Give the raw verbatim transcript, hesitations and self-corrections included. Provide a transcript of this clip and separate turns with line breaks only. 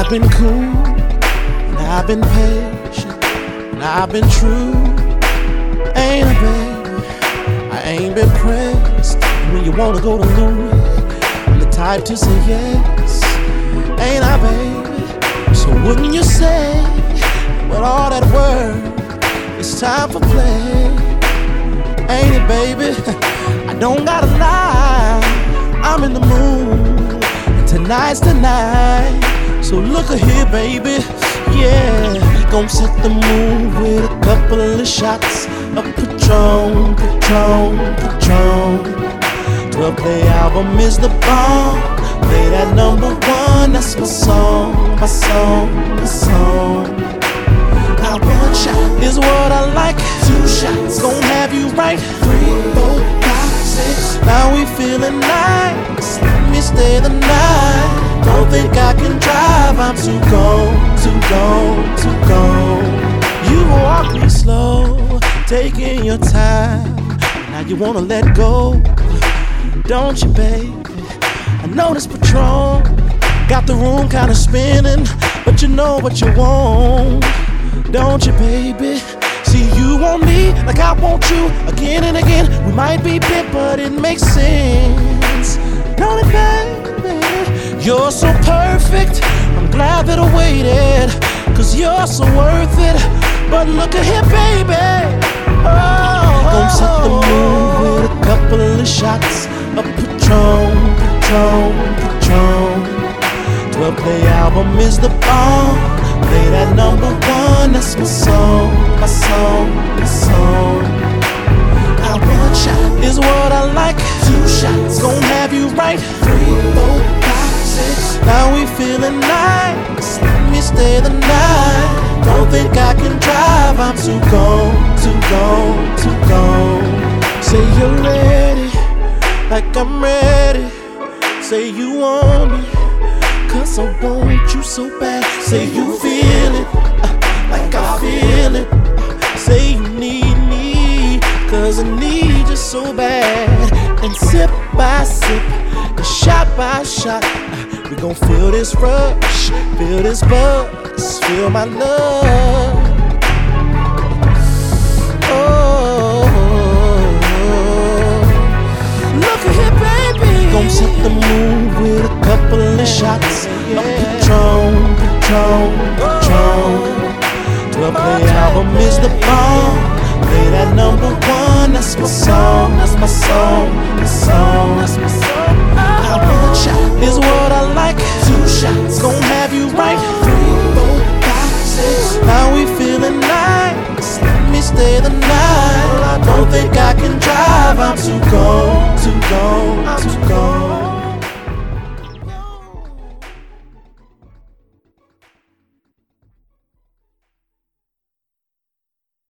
been cool, and I've been patient, and I've been true. Ain't I, baby? I ain't been pressed. And when you wanna go to Louis, I'm the type to say yes. Ain't I, baby? So wouldn't you say, with all that work, it's time for play? Ain't it, baby? I don't gotta lie, I'm in the mood, and tonight's the night. So look here, baby, yeah. We gon' set the mood with a couple of shots of Patron, Patron, Patron. twelve play album is the bomb. Play that number one, that's my song, my song, my song. Now one shot is what I like. Two shots gon' have you right. Three, four, five, six. Now we feeling nice. Let me stay the night. Don't think I can drive. I'm too gone, too gone, too gone. You walk me slow, taking your time. Now you wanna let go, don't you, baby? I know this Patron got the room kinda spinning, but you know what you want, don't you, baby? See, you want me like I want you again and again. We might be bent, but it makes sense, don't it, baby? You're so perfect, I'm glad that I waited, cause you're so worth it. But look at here, baby, oh, gon' set the mood with a couple of shots of Patron, Patron, Patron. twelve play album is the bomb. Play that number one, that's my song, my song, my song. Now one shot is what I like. Two shots gon' have you right. Three, four, five, six. Now we feeling nice. Let me stay the night. Don't think I can drive. I'm too gone, too gone, too gone. Say you're ready, like I'm ready. Say you want me, cause I want you so bad. Say you feel it, uh, like I feel it. Uh, say you need me, cause I need you so bad. And sip by sip, and shot by shot, uh, we gon' feel this rush, feel this buzz, feel my love. Oh, look at here, baby. We gon' set the mood with a couple of shots of Patron, Patron, Patron. twelve play album is the bomb. Play that number one, that's my song.